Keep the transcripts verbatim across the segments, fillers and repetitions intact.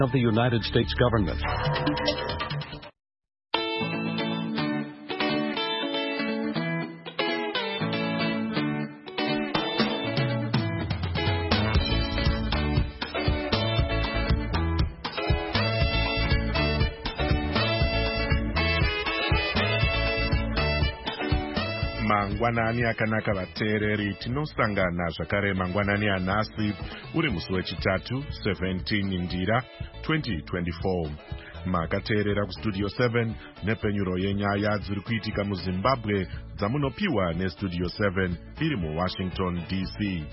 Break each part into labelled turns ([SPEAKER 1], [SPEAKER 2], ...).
[SPEAKER 1] of the United States government.
[SPEAKER 2] Mangwanani akanaka vateereri, tinosangana zvakare mangwanani anhasi uri musi wechitatu seventeenth Ndira twenty twenty-four. Makateerera kustudio seven nepenyuro yenyaya dziri kuitika muZimbabwe dzamunopiwa nestudio seven iri muWashington D C.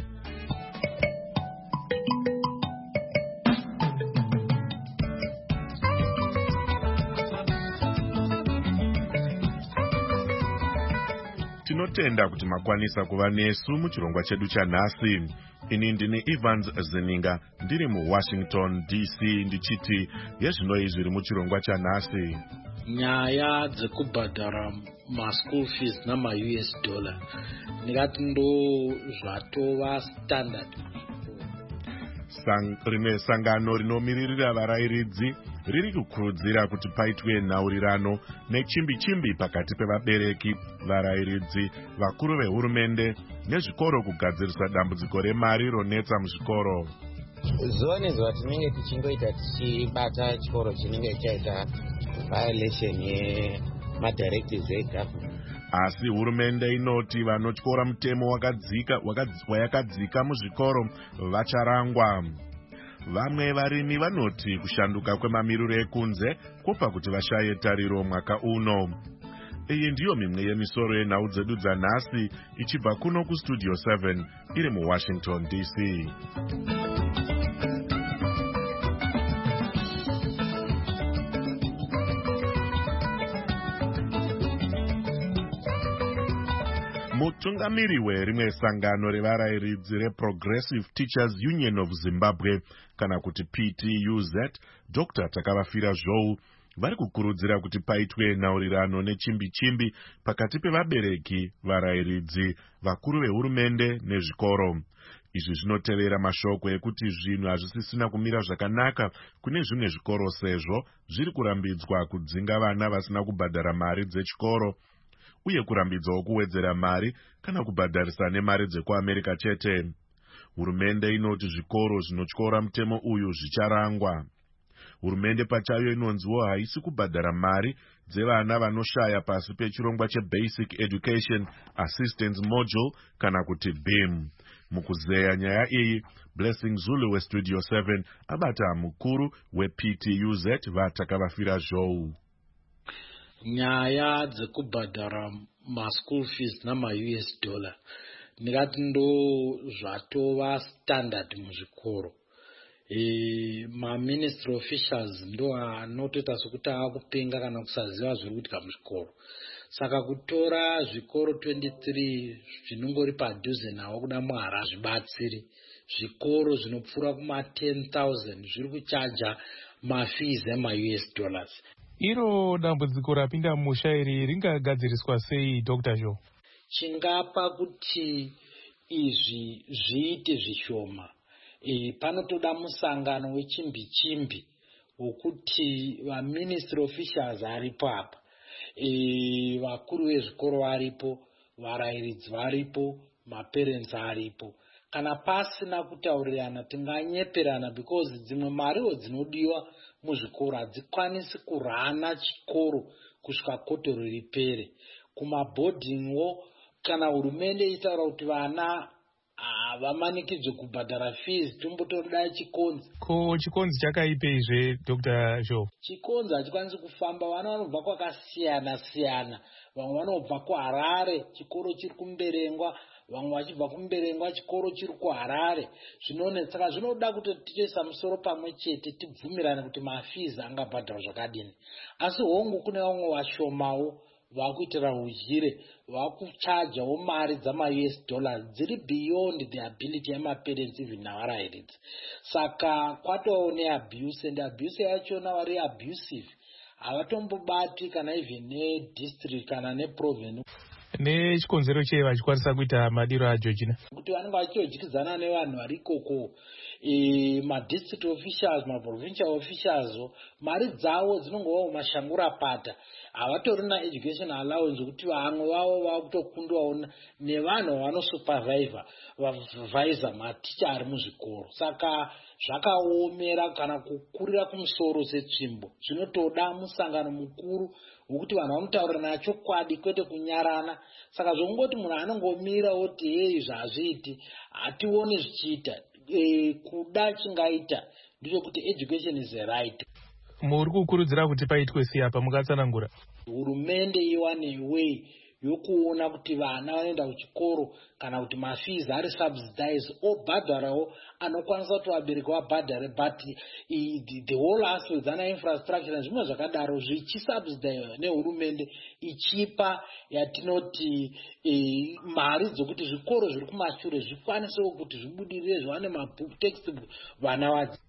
[SPEAKER 2] Tinotenda kuti makwanisa kuva nesu muchirongwa chedu chanhasi. Ini ndini Evans Zininga ndiri muWashington D C ndichiti yezvinoi zviri muchirongwa chanhasi.
[SPEAKER 3] Nyaya dzekubhadhara ma-school fees nama-U S dollar ndikati ndo zvatova standard.
[SPEAKER 2] Sang, rimwe sangano rinomiririra varairidzi riri kukurudzira kuti paitwe nhaurirano nechimbi-chimbi pakati pevabereki, varairidzi, vakuru vehurumende nezvikoro kugadzirisa dambudziko remari ronetsa muzvikoro.
[SPEAKER 4] Zuva nezuva tinenge tichingoita tichibata chikoro chinenge chaita violation yemadirectives egovernment.
[SPEAKER 2] Asi hurumende inoti vanotyora mutemo wakadzika wayakadzika muzvikoro vacharangwa. Vamwe varimi vanoti kushanduka kwemamiriro ekunze kupa kuti vashaye tariro mwaka uno. Iyi ndiyo mimwe yemisoro yenhau dzedu dzanhasi ichibva kuno kustudio seven iri muWashington D C. Mutungamiri werimwe sangano revarairidzi reProgressive Teachers Union of Zimbabwe kana kuti P T U Z, Doctor Takavafira Zhou, vari kukurudzira kuti paitwe nhaurirano nechimbi-chimbi pakati pevabereki, varairidzi, vakuru vehurumende nezvikoro. Izvi zvinotevera mashoko ekuti zvinhu hazvisisina kumira zvakanaka kune zvimwe zvikoro sezvo zviri kurambidzwa kudzinga vana vasina kubhadhara mari dzechikoro, uye kurambidzawo kuwedzera mari kana kubhadharisa nemari dzekuAmerika chete. Hurumende inoti zvikoro zvinotyora mutemo uyu zvicharangwa. Hurumende pachayo inonziwo haisi kubhadhara mari dzevana vanoshaya pasi pechirongwa cheBasic Education Assistance Module kana kuti B I M. Mukuzeya nyaya iyi, Blessing Zulu weStudio seven abata mukuru weP T U Z vaTakavafira Zhou.
[SPEAKER 3] Nyaya dzekubhadhara ma-school fees nama-U S dollar ndikati ndo zvatova standard muzvikoro. E, ma-ministry officials ndo anotoita sokuti akupenga kana kusaziva zviri kuitika muzvikoro. Saka kutora zvikoro twenty-three zvinongori padhuze nawo kuda mwara zvibatsiri. Zvikoro zvinopfuura kuma ten thousand zviri kuchaja ma-fees ema-U S dollars.
[SPEAKER 5] Iro dambudziko rapinda mushairi ringagadziriswa sei, Doctor Zhou?
[SPEAKER 3] Chingapa kuti izvi zviite zvishoma. E, panotoda musangano wechimbi-chimbi wokuti va-ministry officials aripo apa, e, vakuru vezvikoro varipo, varairidzi varipo, ma-parents aripo. Kana pasina kutaurirana tinganyeperana because dzimwe mariwo dzinodiwa muzvikoro hadzikwanisi kurana chikoro kusvika kotoro ripere. Kumabhodhingwo kana hurumende itaura kuti vana havamanikidzwe kubhadhara fees, tombotoda chikonzi.
[SPEAKER 5] Ko chikonzi chakaipeizve, Doctor Zhou?
[SPEAKER 3] Chikonzi hachikwanisi kufamba, vana vanobva kwakasiyana siyana. Vamwe vanobva kuHarare, chikoro chiri kuMberengwa, vamwe vachibva kuMberengwa, chikoro chiri kuHarare. Zvinonetsa, saka zvinoda kuti tichoisa musoro pamwe chete tibvumirane kuti mafees angabhadharwa zvakadini. Asi hongu kune vamwe vashomawo vakuitira hujire, vakuchajawo mari dzama-U S dollars dziri beyond the ability yemaparents even navarairidzi. Saka kwatovawo neabuse, and abuse yachona vari abusive havatombobati kana even nedistrict kana neprovince.
[SPEAKER 5] Nechikonzero chei vachikwanisa kuita madiro acho china?
[SPEAKER 3] Kuti vanenge vachidyidzana nevanhu vari ikoko. e, madistrict officials, maprovincial officials, mari dzavo dzinongovawo mashangura pata. Havatori na-education allowance kuti vamwe vavo vakutokundwawo nevanhu vanosupervisa vavhaisa maticha ari muzvikoro. Saka zvakaomera kana kukurira kumusoro setsvimbo. Zvinotoda musangano mukuru wokuti vanhu vanotaurirana chokwadi kwete kunyarana. Saka zvongoti munhu anongomira oti hei zvazviiti hationi zvichiita. E, kuda chingaita ndechekuti education is a right.
[SPEAKER 5] Muri kukurudzira kuti paitwe sei apa mukatsanangura?
[SPEAKER 3] Hurumende iwane way yokuona kuti vana vanoenda kuchikoro kana kuti mafees ari subsidized obhadharawo anokwanisa kuti vabereki vabhadhare, but the, the whole aspects ana infrastructure nezvimwe zvakadaro zvichisubsidized nehurumende ichipa yatinoti e, mari dzokuti zvikoro zviri kumashure zvikwanisewo kuti zvibudirire zviwane mabhuku textbook vana vadzi.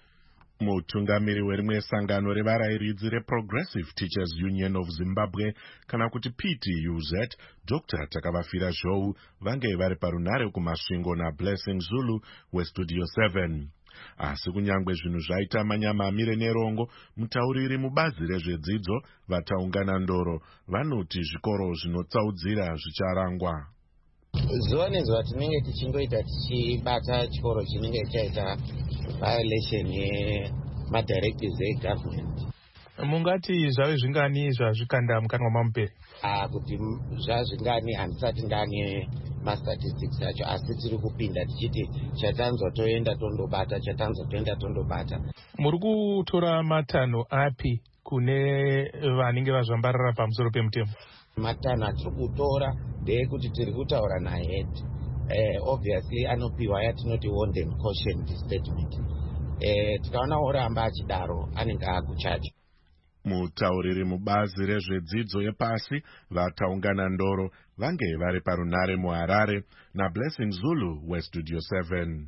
[SPEAKER 2] Mutungamiri werimwe sangano revarairidzi reProgressive Teachers Union of Zimbabwe kana kuti P T U Z, Doctor Takavafira Zhou, vange vari parunare kumasvingo naBlessing Zulu weStudio seven. Asi kunyangwe zvinhu zvaita manyama amire nerongo, mutauriri mubazi rezvedzidzo vataungana ndoro vanoti zvikoro zvinotsaudzira zvicharangwa.
[SPEAKER 4] Zuva nezuva tinenge tichingoita tichibata chikoro chinenge chaita violation yemadirectives egovernment.
[SPEAKER 5] Mungati zvave zvingani zvazvikanda mukanwa mamupere?
[SPEAKER 4] Ah, kuti zvazvingani handisati ndane mastatistics acho, asi tiri kupinda tichiti chatanzwa toenda tondobata, chatanzwa toenda tondobata.
[SPEAKER 5] Muri kutora matanho api kune vanenge vazvambarara pamusoro pemutemo?
[SPEAKER 4] Matanho atiri kutora ndeyekuti tiri kutaura nahead. Eh, obviously anopiwa yatinoti warned and cautioned statement. Eh, tikaona oramba achidaro anenge akuchaja.
[SPEAKER 2] Mutauriri mubazi rezvedzidzo yepasi vataungana ndoro vange vari parunare muHarare naBlessing Zulu weStudio seven.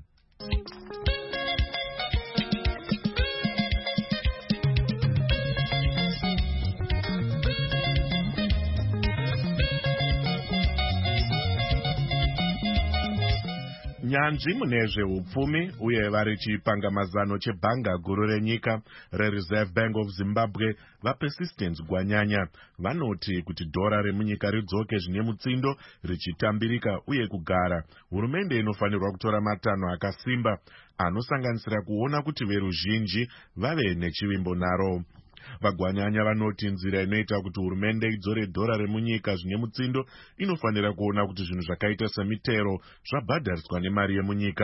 [SPEAKER 2] Nyanzvi mune zveupfumi uye vari chipangamazano chebhanga guru renyika reReserve Bank of Zimbabwe vaPersistence Gwanyanya vanoti kuti dhora remunyika ridzoke zvine mutsindo richitambirika uye kugara, hurumende inofanirwa kutora matanho akasimba anosanganisira kuona kuti veruzhinji vave nechivimbo naro. Vagwanyanya vanoti nzira inoita kuti hurumende idzore dhora remunyika zvine mutsindo inofanira kuona kuti zvinhu zvakaita semitero zvabhadhariswa nemari yemunyika.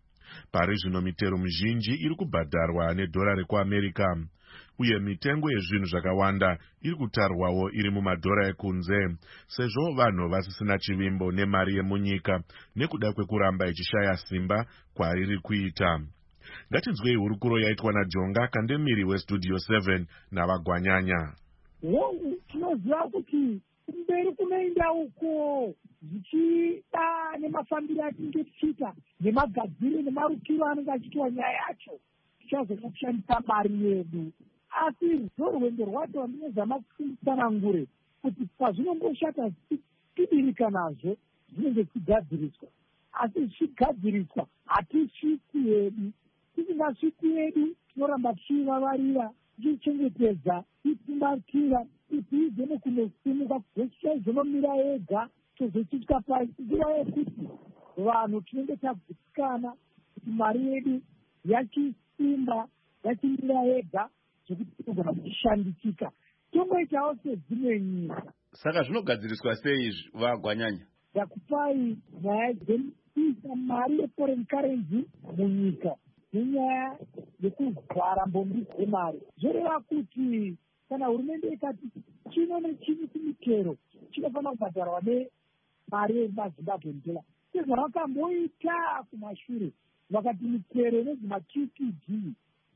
[SPEAKER 2] Pari zvino mitero mizhinji iri kubhadharwa nedhora rekuAmerica, uye mitengo yezvinhu zvakawanda iri kutarwawo iri mumadhora ekunze, sezvo vanhu vasisina chivimbo nemari yemunyika nekuda kwekuramba ichishaya simba kwairi kuita. Ngatinzwei hurukuro yaitwa naJonga Kandemiri weStudio seven navagwanyanya.
[SPEAKER 1] Wongu tinoziva kuti mberi kunoenda uko zvichida nemafambiro atinenge tichiita nemagadziri nemarukiro anenge achiitwa nyaya yacho tichazoda kushandisa mari yedu. Asi rorwendo rwacho ndinozama kufundisana ngure kuti pazvinomboshata tidinika nazvo zvinenge zvichigadziriswa, asi zvichigadziriswa hatisviki hedu. Tisingasviki hedu tinoramba tichivavarira tichichengetedza tichimbakira kuti izene kunosimuka zvechichaizvonomira ega tozosvika pasi nguva yekuti vanhu tinenge tagutsikana kuti mari yedu yachisimba yachimira ega zvekuti tinogona kuchishandisika tongoitawo sedzimwe nyika.
[SPEAKER 6] Saka zvinogadziriswa sei vagwanyanya?
[SPEAKER 1] Ndakupai nyaya dzekuisa mari yeforeign currency munyika nenyaya yekuvhara mbombi dzemari. Zvoreva kuti kana hurumende ikati chino nechini kumitero chinofanira kubhadharwa nemari yemazimbabwe dola, sezvo vakamboita kumashure vakati mitero nezvima-Q T D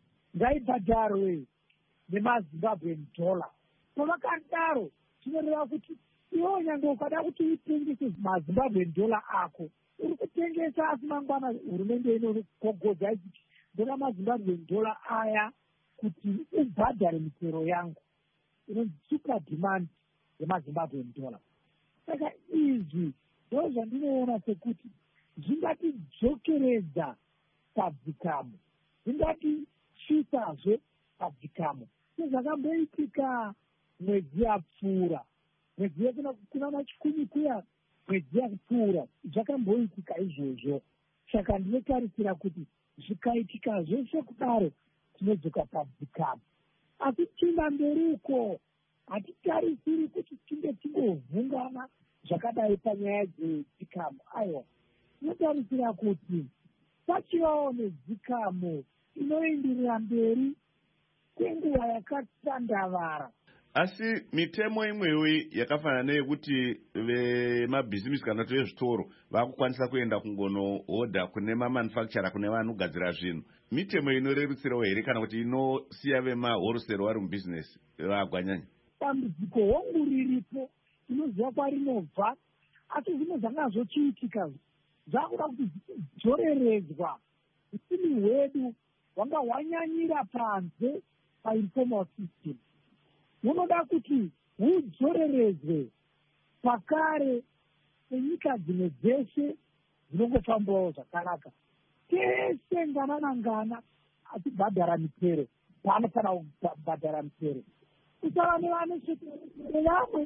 [SPEAKER 1] ngaibhadharwe nemazimbabwe dola. Pavakadaro chinoreva kuti iwo nyange ukada kuti utengese mazimbabwe dola ako uri kutengesa asi mangwana hurumende inogogodza ichiti ndoda mazimbabwe dola aya kuti ubhadhare mitero yangu inonzi super demand yemazimbabwe dola. Saka izvi ndo zvandinoona sekuti zvingatidzokeredza padzikamu, zingati svisazve padzikamu. Sezvakamboitika mwedzi yapfuura, mwedzi kuna machikumi kuya, mwedzi yapfuura zvakamboitika izvozvo. Saka ndinotarisira kuti zvikaitika zveshe kudaro tinodzoka padzikamu. Asi tichenda mberi uko hatitarisiri kuti tinge tingovhungana zvakadai panyaya dzechikamu. Aiwa, tinotarisira kuti pachivawo nedzikamu inoenderera mberi kwenguva yakatandavara.
[SPEAKER 6] Asi mitemo imweyo yakafanana neyekuti vemabhizimisi kana kuti vezvitoro vakukwanisa kuenda kungonohodha kune mamanufactura, kune vanogadzira zvinhu, mitemo inorerutsirawo here kana kuti inosiya vemahorosero vari mubhizinesi vagwanyanya?
[SPEAKER 1] Dambudziko hongu riripo, tinoziva kwarinobva, asi zvimwe zvanga zvochiitika zvakuda kuti dzoreredzwa. Utimi hwedu hwanga hwanyanyira panze painformal system. Hunoda kuti hudzoreredzwe pakare penyika dzimwe dzeshe dzinongofambawo zvakanaka. Tese ngana nangana achibhadhara mitero paanofanira kubhadhara mitero. Kusava nevanoshekerere vamwe.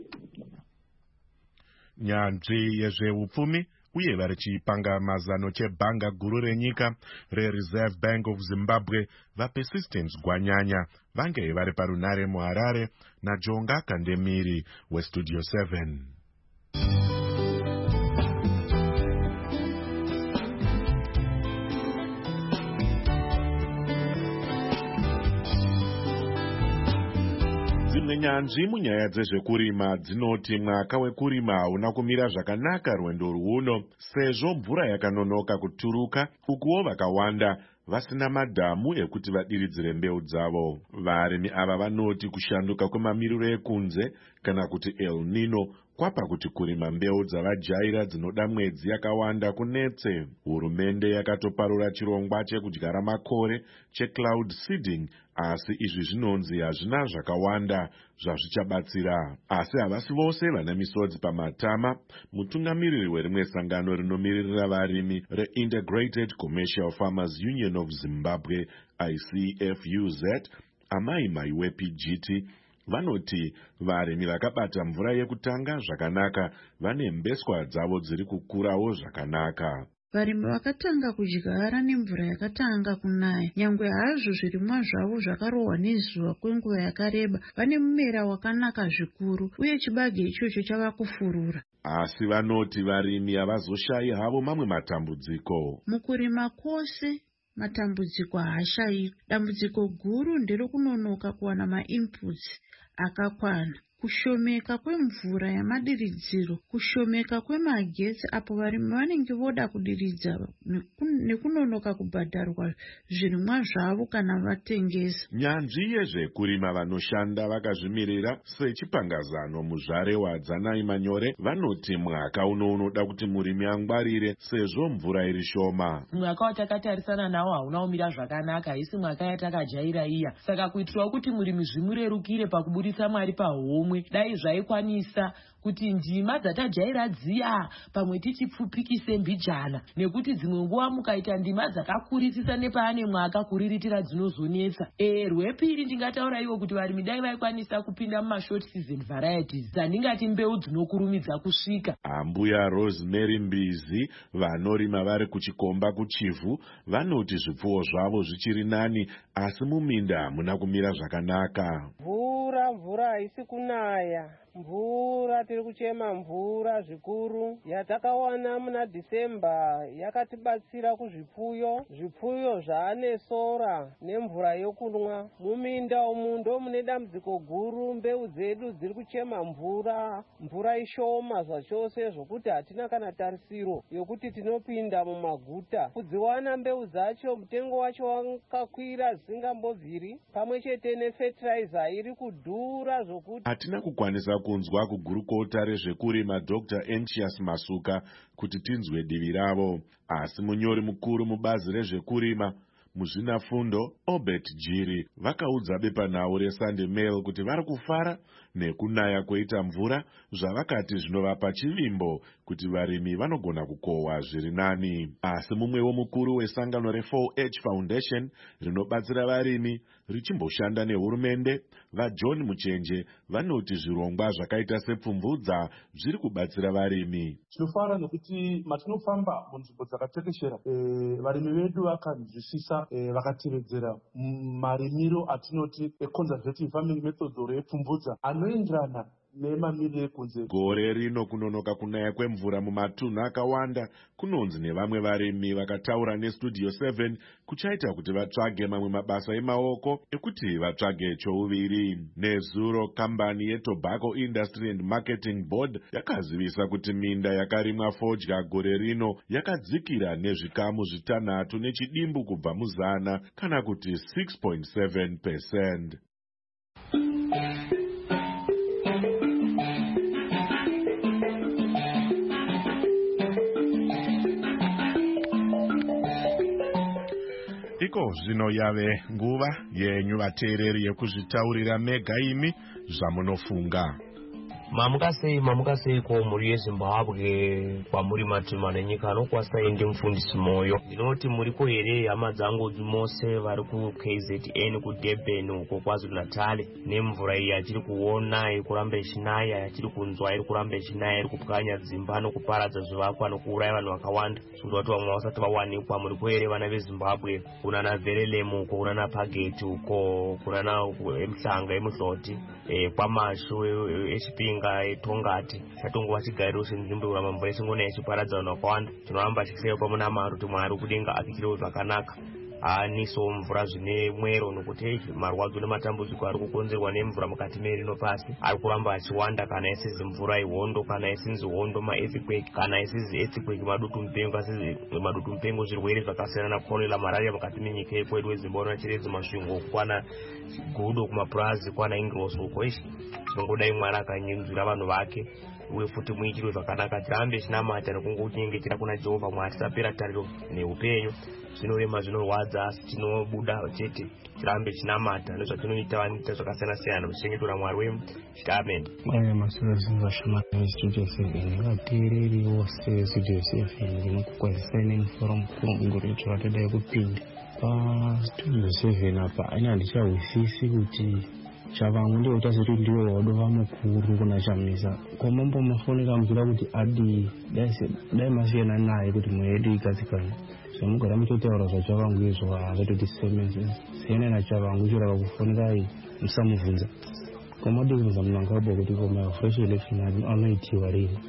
[SPEAKER 2] Nyanzvi yezveupfumi uye vari chipanga mazano chebhanga guru renyika reReserve Bank of Zimbabwe vaPersistence Gwanyanya vange vari parunare muHarare naJonga Kandemiri weStudio seven. Dzimwe nyanzvi munyaya dzezvekurima dzinoti mwaka wekurima hauna kumira zvakanaka rwendo rwuno sezvo mvura yakanonoka kuturuka, ukuwo vakawanda vasina madhamu ekuti vadiridzire mbeu dzavo. Varimi ava vanoti kushanduka kwemamiriro ekunze kana kuti El Nino kwapa kuti kurima mbeu dzavajaira dzinoda mwedzi yakawanda kunetse. Hurumende yakatoparura chirongwa chekudyara makore checloud seeding, asi izvi zvinonzi hazvina zvakawanda zvazvichabatsira. Asi havasi vose vane misodzi pamatama. Mutungamiriri werimwe sangano rinomiririra varimi reIntegrated Commercial Farmers Union of Zimbabwe I C F U Z, Amai Maiwe P G T, vanoti varimi vakabata mvura yekutanga zvakanaka vane mbeswa dzavo dziri kukurawo zvakanaka.
[SPEAKER 7] Varimi vakatanga kudyara nemvura yakatanga kunaya. Nyangwe hazvo zvirimwa zvavo zvakarohwa nezuva kwenguva yakareba, vane mumera wakanaka zvikuru uye chibage ichocho chava kufurura.
[SPEAKER 2] Asi vanoti varimi havazoshayi havo mamwe matambudziko.
[SPEAKER 7] Mukurima kwose matambudziko haashayi. Dambudziko guru nderekunonoka kuwana mainputs akakwana, kushomeka kwemvura yamadiridziro, kushomeka kwemagetsi apo varimi vanenge voda kudiridza, nekunonoka kubhadharwa zvirimwa zvavo kana vatengesa.
[SPEAKER 2] Nyanzvi yezvekurima vanoshanda vakazvimirira sechipangazano muzvare waDzanai Manyore vanoti mwaka uno unoda kuti murimi angwarire sezvo mvura iri shoma.
[SPEAKER 8] Mwaka watakatarisana nawo hauna kumira zvakanaka, haisi mwaka yatakajaira iya. Saka kuitirawo kuti murimi zvimurerukire pakubudisa mwari pahomwe, dai zvaikwanisa kuti ndima dzatajaira dziya pamwe tichipfupikise mbijana, nekuti dzimwe nguva mukaita ndima dzakakurisisa nepaane mwaka kuriritira dzinozonetsa. E, rwepiri ndingataura iwo kuti varimi dai vaikwanisa kupinda mumashort season varieties dzandingati mbeu dzinokurumidza kusvika.
[SPEAKER 2] Ambuya Rosemary Mbizi vanorima vari kuchikomba kuchivhu vanoti zvipfuwo zvavo zvichiri nani, asi muminda hamuna kumira zvakanaka.
[SPEAKER 9] Mvura mvura haisi kunaya. Mvura tiri kuchema mvura zvikuru yatakawana muna Dhisemba yakatibatsira kuzvipfuyo. Zvipfuyo zvaane sora nemvura yokunwa. Muminda umu ndo mune dambudziko guru, mbeu dzedu dziri kuchema mvura, mvura ishoma zvachose zvokuti hatina kana tarisiro yokuti tinopinda mumaguta kudziwana mbeu dzacho. Mutengo wacho wakakwira zvisingambobviri, pamwe chete nefertilizer iri kudhura zvokuti
[SPEAKER 2] hatina kukwanisa kunzwa kugurukota rezvekurima Doctor Encius Masuka kuti tinzwe divi ravo. Asi munyori mukuru mubazi rezvekurima muzvinafundo Obert Jiri vakaudza bepanhau reSunday Mail kuti vari kufara nekunaya kweita mvura zvavakati zvinovapa chivimbo kuti varimi vanogona kukohwa zviri nani. Asi mumwewo mukuru wesangano re four H Foundation rinobatsira varimi richimboshanda nehurumende vaJohn Muchenje vanoti zvirongwa zvakaita sepfumvudza zviri kubatsira varimi.
[SPEAKER 10] Tinofara nekuti matinofamba munzvimbo dzakatekeshera e, varimi vedu vakanzwisisa e, vakatevedzera marimiro atinoti e conservative farming methods or epfumvudza anoenderana nemamiriro ekunze.
[SPEAKER 2] Gore rino kunonoka kunaya kwemvura mumatunhu akawanda kunonzi nevamwe varimi vakataura neStudio seven kuchaita kuti vatsvage mamwe mabasa emaoko ekuti vatsvage chouviri. Nezuro kambani yeTobacco Industry and Marketing Board yakazivisa kuti minda yakarimwa fodya gore rino yakadzikira nezvikamu zvitanhatu nechidimbu kubva muzana kana kuti six point seven percent. Iko zvino yave nguva yenyu vateereri yekuzvitaurira mega imi zvamunofunga.
[SPEAKER 11] Mamuka sei mamuka sei ko muri yeZimbabwe kwamuri matima nenyika nokwasai ndi mfundisi moyo. Ndinoti muri ko here hama dzangu mose vari ku K Z N ku Durban uko KwaZulu Natal nemvura iyi yachiri kuona irikuramba ichinaya yachiri kunzwa irikuramba ichinaya iri kupwanya dzimba nokuparadza zvivakwa nokuuraya vanhu vakawanda. Zvinoita vamwe vasati vawanikwa. Muri ko here vana veZimbabwe kuna na Verelemu uko kuna na Pageti uko kuna na eMhlanga eMuhloti e kwamashu eChipinga etongati chatongo vachigairo senzimbo ramamvura chingona yachiparadza vanhu vakawanda. Tinoramba chiseyo pamuna Mwari kuti Mwari kudenga apikire zvakanaka haaniso mvura zvine mwero nokuti marwadzo nematambudziko ari kukonzerwa nemvura mukati merino pasi ari kuramba achiwanda, kana isizi mvura ihondo, kana isinzi hondo maearthquake, kana isizi earthquake madutu mupengo, asizi madutu mupengo zvirwere zvakasiyana na cholera, malaria mukati menyika yekwedu weZimbabwe nachirezi masvingo kwana gudo kumapurazi kwana Ingros uko ishi tinongodai Mwari akanyenzura vanhu vake uye futi muitirwe zvakanaka. Tirambe chinamata nekungotinyengetera kuna Jehovha Mwari tisapera tariro neupenyu. Zvinorema zvinorwadza asi tinobuda chete tirambe chinamata nezvatinoita vanoita zvakasiyana siyana kuchengetora Mwari wemu. Amen.
[SPEAKER 12] Aya masirazinza shama Studio seven vateereri vose Studio seven ndinokukwazisai nemufaro mukuru mungoritsva vatodai kupinda paStudio seven apa. Ini handichahwisisi kuti Chavangu ndio utasiri ndio wadova mukuru kuna chamisa komambo mafonera mvura kuti adi dai masiyana naye kuti mwedu ikatsikana semugara mutotaura zvaChavangu izvo azvatoti semense siyana naChavangu chiraka kufonerai musamubvunza komadi kubvunza munangabo kuti koma fresh election anoitiwa rini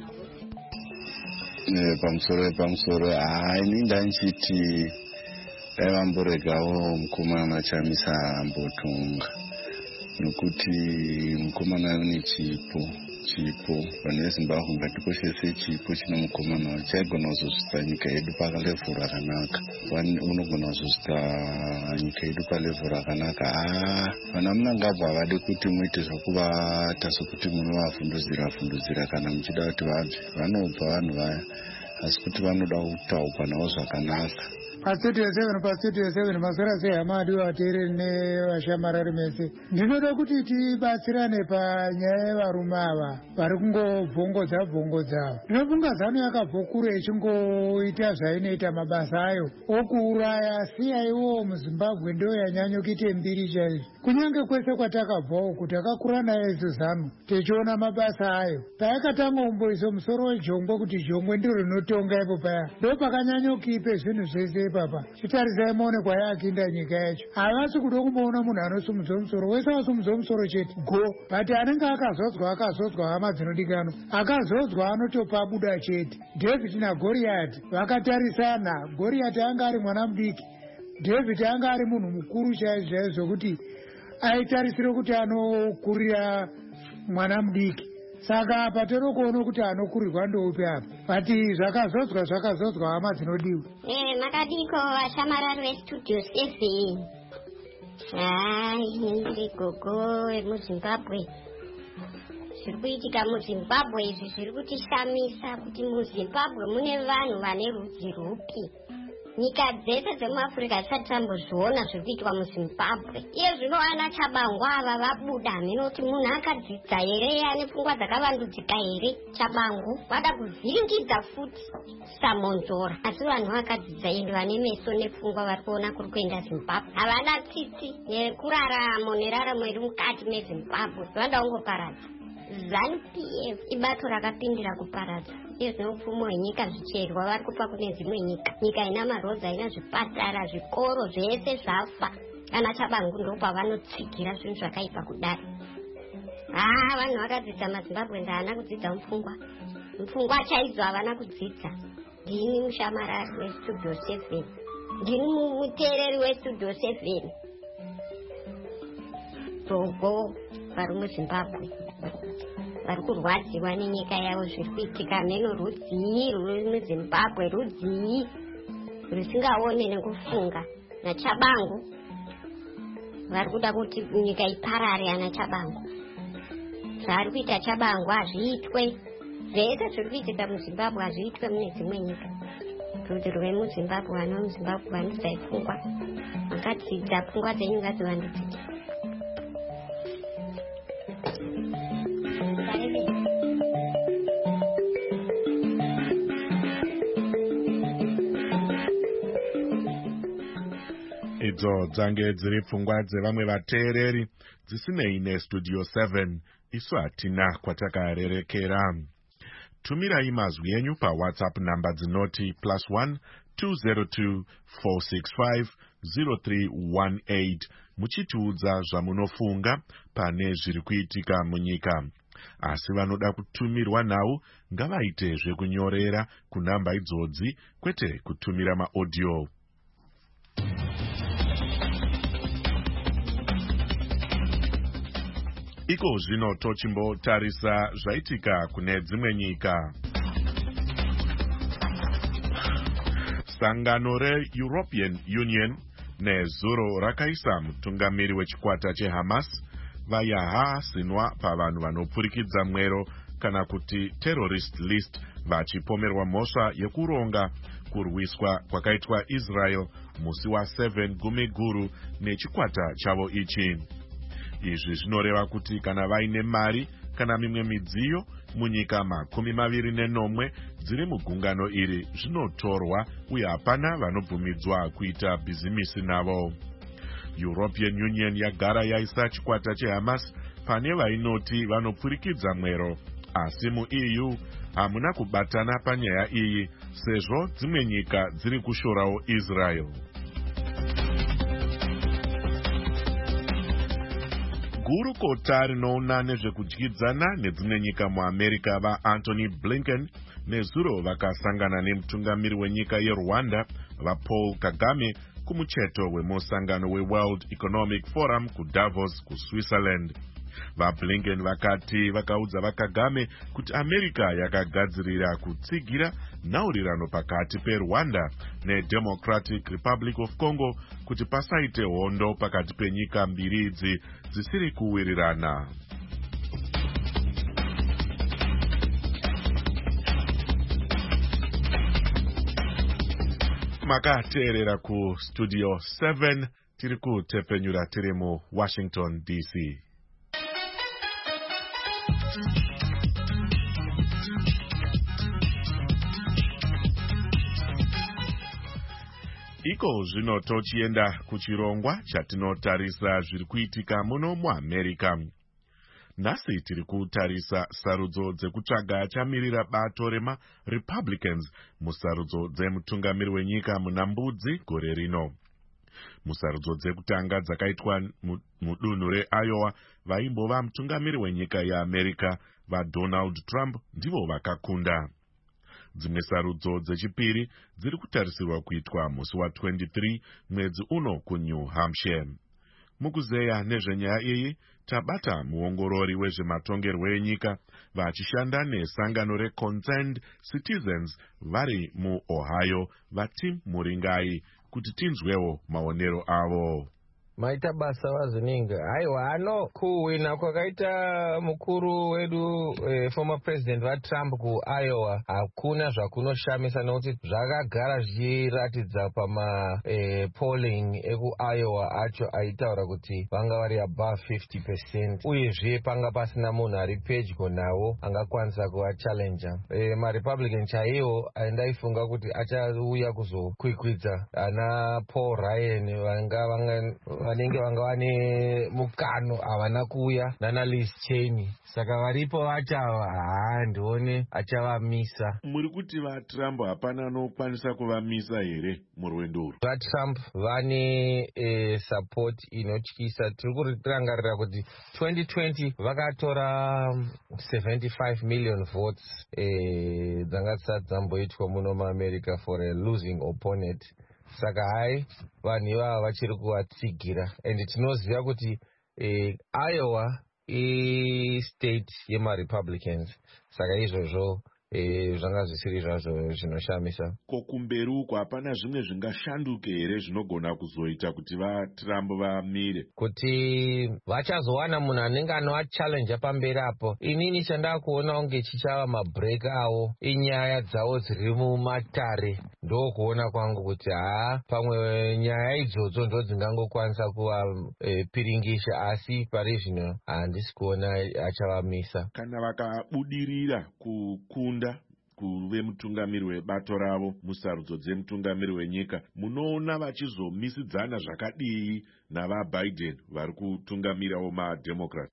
[SPEAKER 13] pamusoro pamusoro haini ndanchiti dai vamboregawo mukomana Chamisa ambotunga nokuti mukomana une chipo chipo vanhu veZimbabwe ngatikoshese chipo chino mukomana wacho chaigona kuzosvitsa nyika yedu palevhuru rakanaka. Unogona kuzosvitsa nyika yedu palevhuru rakanaka. haa vana munangabva havadi kuti muite zvokuvata sokuti munovavhunduzira vhunduzira kana muchida kuti vabve vanobva vanhu vaya asi kuti vanoda kutaukwa navo zvakanaka.
[SPEAKER 1] paStudio seven paStudio seven masora sei hamadi vateereri nevashamarari mese. Ndinoda kuti tibatsirane panyaya yevarume ava vari kungobvongodza bvongodza. Ndinofunga zano yakabvokura ichingoita zvainoita mabasa ayo okuuraya siyaiwo muZimbabwe ndo yanyanya kuite mbiri chaizvo. Kunyange kwese kwatakabvawo kuti takakura naye izo zano tichiona mabasa ayo. Tayakatanga umboiso musoro wejongwe kuti jongwe ndiro rinotonga ipo paya ndo pakanyanya kuipe zvinhu zvese papa. Chitarisai muone kwayakinda nyika yacho. Havasi kuda kumboona munhu anosumudza musoro wese asumudza musoro chete go but anenge akazodzwa akazodzwa hama dzinodikanwa akazodzwa anotopa buda chete. David naGoriati vakatarisana. Goriati anga ari mwana mudiki, David anga ari munhu mukuru chaizvo zvokuti aitarisire kuti anokurira mwana mudiki. Saka apa tiri kuona kuti anokurirwa ndoupi apa but zvakazodzwa zvakazodzwa hama dzinodiwa.
[SPEAKER 14] Eh makadiko vashamarari veStudio seven. Hai ndiri gogo vemuZimbabwe. Zviri kuitika muZimbabwe izvi zviri kutishamisa kuti muZimbabwe mune vanhu vane rudzi rupi. nyika dzese dzemuafrica dzisati tambozviona zviri kuitwa muzimbabwe. Iye zvino ana Chabangu ava vabuda hameno kuti munhu akadzidza here, ane pfungwa dzakavandudzika here. Chabangu vada kuvhiringidza futi Samonzora, asi vanhu vakadzidza ende vane meso nepfungwa vari kuona kuri kuenda Zimbabwe. Havana tsitsi nekuraramo neraramo iri mukati mezimbabwe, vanoda kungoparadza. ZANU-P F ibato rakapindira kuparadza. Iyo zvino upfumi hwenyika zvicherwa vari kupa kune dzimwe nyika. Nyika ina marodzi, haina zvipatara, zvikoro zvese zvafa. Kana Chabangu ndo pavanotsigira zvinhu zvakaipa kudaro. Ah, vanhu vakadzidza maZimbabwe haana kudzidza mupfungwa. Mupfungwa chaidzo havana kudzidza. Ndini mushamarari westudio seven. Ndini muteereri westudio seven. Togo vari muZimbabwe vari kurwadziwa nenyika yavo zviri kuitika. Meno rudzii ruri muZimbabwe, rudzii rusingaone nekufunga. naChabangu vari kuda kuti nyika iparare. ana Chabangu zvaari kuita Chabangu hazviitwe. Zvese zviri kuitika muZimbabwe hazviitwe mune dzimwe nyika. Rudzi rwemuZimbabwe, vana muZimbabwe vandudzai pfungwa, vakadzidza pfungwa dzenyu ngadzivandudzike.
[SPEAKER 2] Idzo dzange dziri pfungwa dzevamwe vateereri dzisinei nestudio seven. Isu hatina kwatakarerekera. Tumirai mazwi enyu paWhatsApp namba dzinoti plus one two zero two four six five zero three one eight muchitiudza zvamunofunga pane zviri kuitika munyika. Asi vanoda kutumirwa nhau ngavaite zvekunyorera kunamba idzodzi, kwete kutumira maaudio. Iko zvino tochimbotarisa zvaitika kune dzimwe nyika. Sangano re-European Union nezuro rakaisa mutungamiri wechikwata cheHamas vayahasinwa pavanhu vanopfurikidza mwero kana kuti terrorist list vachipomerwa mhosva yekuronga kurwiswa kwakaitwa Israel musi wa seven gumi guru nechikwata chavo ichi. Izvi zvinoreva kuti kana vaine mari kana mimwe midziyo munyika makumi maviri nenomwe dziri mugungano iri zvinotorwa uye hapana vanobvumidzwa kuita bhizimisi navo. European Union yagara yaisa chikwata cheHamas pane vainoti vanopfurikidza mwero, asi muE U hamuna kubatana panyaya iyi sezvo dzimwe nyika dziri kushorawo Israel. Gurukota rinoona nezvekudyidzana nedzimwe nyika muAmerica vaAntony Blinken nezuro vakasangana nemutungamiri wenyika yeRwanda vaPaul Kagame kumucheto wemusangano weWorld Economic Forum kuDavos kuSwitzerland. VaBlinken vakati vakaudza vaKagame kuti America yakagadzirira kutsigira nhaurirano pakati peRwanda neDemocratic Republic of Congo kuti pasaite hondo pakati penyika mbiri idzi dzisiri kuwirirana. Makateerera ku Studio seven tiri kutepenyura tiri mu Washington D C. Iko zvino tochienda kuchirongwa chatinotarisa zviri kuitika muno muAmerica. Nhasi tiri kutarisa sarudzo dzekutsvaga chamirira bato rema-Republicans musarudzo dzemutungamiri wenyika muna Mbudzi gore rino. Musarudzo dzekutanga dzakaitwa mudunhu reIowa vaimbova mutungamiri wenyika yeAmerica vaDonald Trump ndivo vakakunda. Dzimwe sarudzo dzechipiri dziri kutarisirwa kuitwa musi wa twenty-three mwedzi uno kuNew Hampshire. Mukuzeya nezvenyaya iyi tabata muongorori wezvematongerwo enyika vachishanda nesangano reConcerned Citizens vari muOhio vaTim Muringai kuti tinzwewo maonero avo.
[SPEAKER 15] maita basa vazoninga. Aiwa, ano kuwina kwakaita mukuru wedu eh, former president vaTrump kuIowa hakuna zvakunoshamisa nokuti zvakagara zvichiratidza pama eh, polling ekuIowa acho aitaura kuti vanga vari above fifty percent, uyezve panga pasina munhu ari pedyo navo angakwanisa kuvachallenja. Eh, maRepublican chaiwo andaifunga kuti achauya kuzokwikwidza ana Paul Ryan vanga vanga vanenge vanga vane mukano havana kuuya nana Liz Cheney, saka varipo vachava haa ndione achavamisa.
[SPEAKER 2] Muri kuti vaTrump hapana anokwanisa kuvamisa here murwendo urwu?
[SPEAKER 15] VaTrump vane e, support inotyisa. Tiri kurangarira kuti twenty twenty vakatora seventy-five million votes e, dzanga dzisati dzamboitwa muno muAmerica for a losing opponent. Saka hai vanhu ivava vachiri kuvatsigira, and tinoziva kuti eh, Iowa istate yemaRepublicans, saka izvozvo eh, zvanga zvisiri zvazvo zvinoshamisa.
[SPEAKER 2] Ko kumberi uko hapana zvimwe zvingashanduke here zvinogona kuzoita kuti vaTrump vamire?
[SPEAKER 15] Kuti vachazowana munhu anenge anovachallenja pamberi apo. Inini chandaa kuona kunge chichava mabreak avo inyaya dzavo dziri mumatare. Ndo kuona kwangu kuti haa pamwe nyaya idzodzo ndo dzingangokwanisa kuvapiringisha, e, asi pari zvino handisi kuona achavamisa.
[SPEAKER 2] Kana vakabudirira kukunda kuve mutungamiri webato ravo musarudzo dzemutungamiri wenyika, munoona vachizomisidzana zvakadii navaBiden vari kutungamirawo maDemocrat?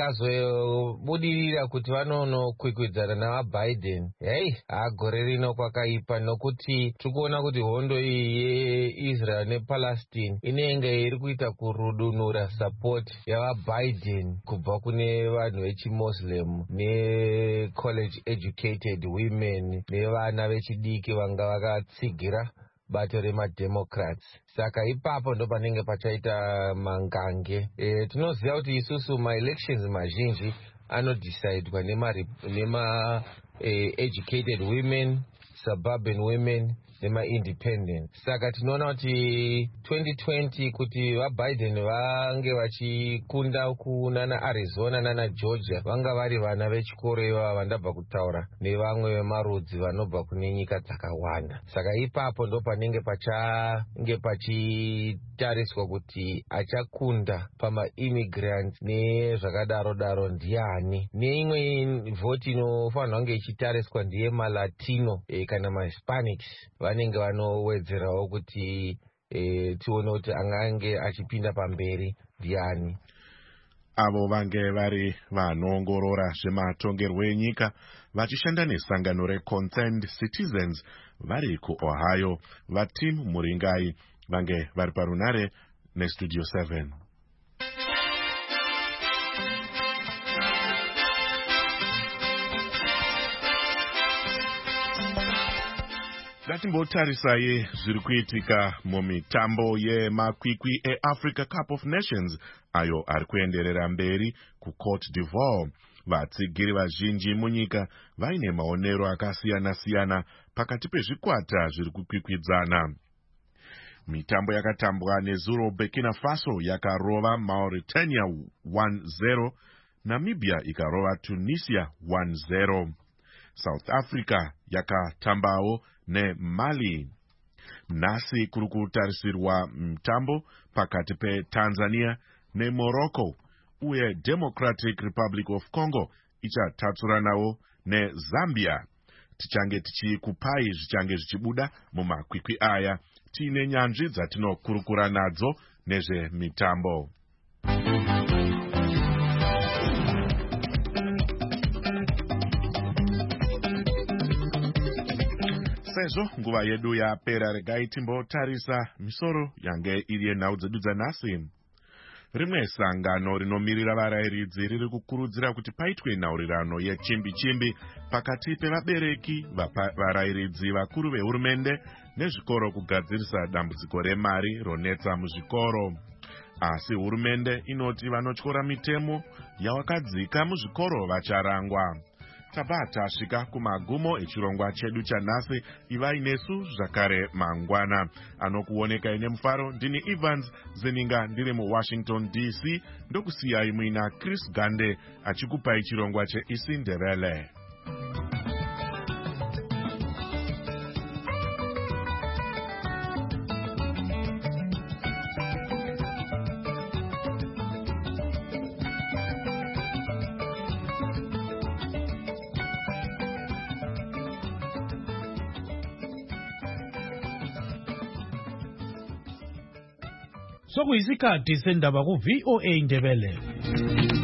[SPEAKER 15] Vakazobudirira kuti vanonokwikwiddzana navaBiden, hei agore rino kwakaipa, nokuti tikuona kuti hondo iyi yeIsrael nePalestine inenge iri kuita kurudunura support yavaBiden kubva kune vanhu vechiMuslim necollege educated women nevana vechidiki vanga vakatsigira bato remaDemocrats. Saka ipapo ndo panenge pachaita mangange. E, tinoziva kuti isusu maelections mazhinji anodecidewa nema, nema e, educated women, suburban women nema-independent. Saka tinoona kuti twenty twenty kuti vaBiden vange vachikunda kunana Arizona nana Georgia vanga vari vana vechikoro ivava vandabva kutaura nevamwe vemarudzi vanobva kune nyika dzakawanda. Saka ipapo ndo panenge pachange pachitariswa kuti achakunda pama-immigrant nezvakadaro daro ndiani. Neimwe vhoti inofanirwa kunge ichitariswa ndiye maLatino e, kana maHispanics vanenge vanowedzerawo kuti e, tione kuti angange achipinda pamberi ndiani.
[SPEAKER 2] Avo vange vari vanoongorora zvematongerwo enyika vachishanda nesangano reConcerned Citizens vari kuOhio. VaTim Muringai vange vari parunare neStudio seven. Ngatimbotarisai zviri kuitika mumitambo yemakwikwi eAfrica Cup of Nations ayo ari kuenderera mberi kuCote d'Ivoire. Vatsigiri vazhinji munyika vaine maonero akasiyana-siyana pakati pezvikwata zviri kukwikwidzana. Mitambo yakatambwa nezuro Burkina Faso yakarova Mauritania one zero, Namibia ikarova Tunisia one zero. South Africa yakatambawo neMali. Nhasi kuri kutarisirwa mtambo pakati peTanzania neMorocco, uye Democratic Republic of Congo ichatatsuranawo neZambia. Tichange tichikupai zvichange zvichibuda mumakwikwi aya tiine nyanzvi dzatinokurukura nadzo nezvemitambo. Sezvo nguva yedu yapera, regai timbotarisa misoro yange iri yenhau dzedu dzanhasi. Rimwe sangano rinomirira varayiridzi riri kukurudzira kuti paitwe nhaurirano yechimbi-chimbi pakati pevabereki, varayiridzi vakuru vehurumende nezvikoro kugadzirisa dambudziko remari ronetsa muzvikoro. Asi hurumende inoti vanotyora mitemo yawakadzika muzvikoro vacharangwa. tabva tasvika kumagumo echirongwa chedu chanhasi. Ivai nesu zvakare mangwana. Anokuonekai nemufaro ndini Evans Zeninga ndiri muWashington D C, ndokusiyai muina Chris Gande achikupai chirongwa cheIsiNdebele.
[SPEAKER 16] Sokuyisikhathi sendaba ku V O A Ndebele.